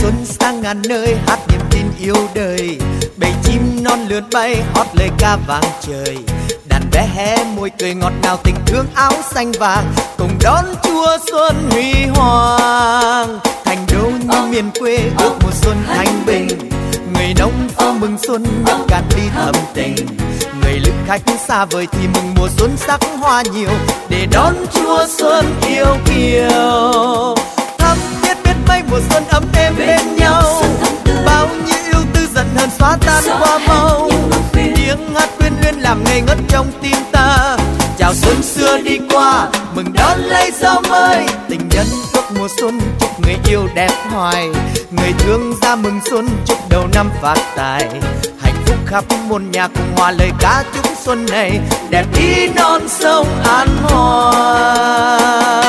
xuân sang ngàn nơi hát niềm tin yêu đời. Bầy chim non lướt bay hót lời ca vang trời. Đàn bé hé môi cười ngọt ngào tình thương áo xanh vàng, cùng đón Chúa xuân huy hoàng. Thành đô như miền quê ước mùa xuân thanh bình. Người nông phố mừng xuân nhấp cạn ly thầm tình. Người lữ khách xa vời thì mừng mùa xuân sắc hoa nhiều, để đón Chúa xuân yêu kiều. Thắm thiết biết mấy mùa xuân ấm êm bên nhau, bao nhiêu yêu tư giận hờn xóa tan qua mau. Tiếng hát quyến luyến làm ngây ngất trong tim ta. Chào xuân xưa đi qua, mừng đón lấy gió mới. Tình nhân ước mùa xuân chúc người yêu đẹp hoài. Người thương ra mừng xuân chúc đầu năm phát tài. Hạnh phúc khắp muôn nhà cùng hòa lời ca chúc xuân này đẹp ý non sông an hòa.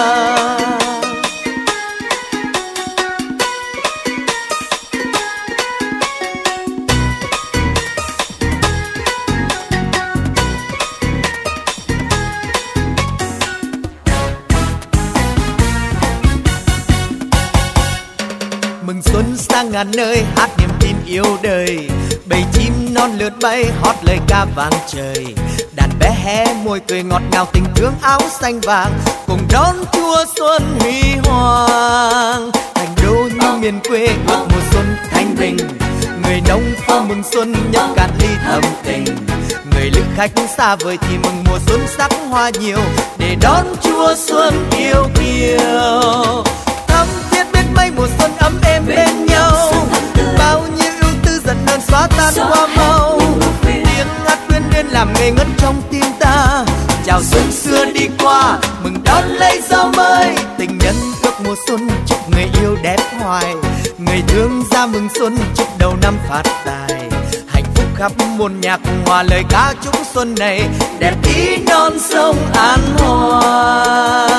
Mừng xuân sang ngàn nơi hát niềm tin yêu đời. Bầy chim non lướt bay hót lời ca vang trời. Đàn bé hé môi cười ngọt ngào tình thương áo xanh vàng, cùng đón Chúa xuân huy hoàng. Thành đô như miền quê ước mùa xuân thanh bình. Người nông phố mừng xuân nhấp cạn ly thầm tình. Người lữ khách xa vời thì mừng mùa xuân sắc hoa nhiều, để đón Chúa xuân yêu kiều. Thắm thiết biết mấy mùa xuân ấm êm bên nhau, bao nhiêu ưu tư giận hờn xóa tan qua mau. Tiếng hát quyến luyến làm ngây ngất trong tim ta. Chào xuân xưa đi qua, mừng đón lấy gió mới. Tình nhân ước mùa xuân chúc người yêu đẹp hoài. Người thương ra mừng xuân chúc đầu năm phát tài. Hạnh phúc khắp muôn nhà cùng hòa lời ca chúc xuân này đẹp ý non sông an hòa.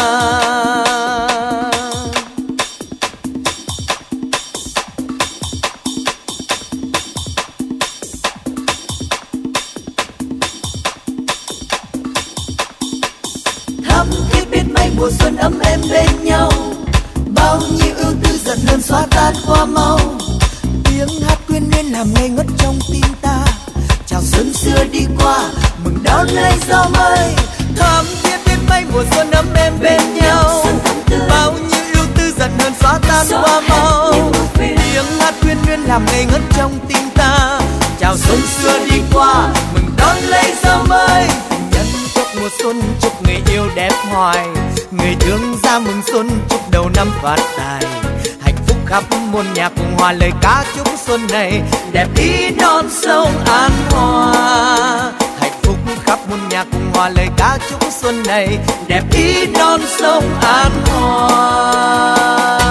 Thắm thiết biết mấy mùa xuân ấm êm bên nhau, bao nhiêu ưu tư giận hờn xóa tan qua mau. Tiếng hát quyến luyến làm ngây ngất trong tim ta. Chào xuân xưa đi qua, mừng đón lấy gió mới. Thắm thiết biết mấy mùa xuân ấm êm bên nhau, bao nhiêu ưu tư giận hờn xóa tan qua mau. Tiếng hát quyến luyến làm ngây ngất trong tim ta. Chào xuân xưa đi qua, mừng đón lấy gió mới. Tình nhân chúc mùa xuân chúc người yêu đẹp hoài. Người thương ra mừng xuân chúc đầu năm phát tài. Hạnh phúc khắp muôn nhà cùng hòa lời ca chúc xuân này đẹp ý non sông an hòa. Hạnh phúc khắp muôn nhà cùng hòa lời ca chúc xuân này đẹp ý non sông an hòa.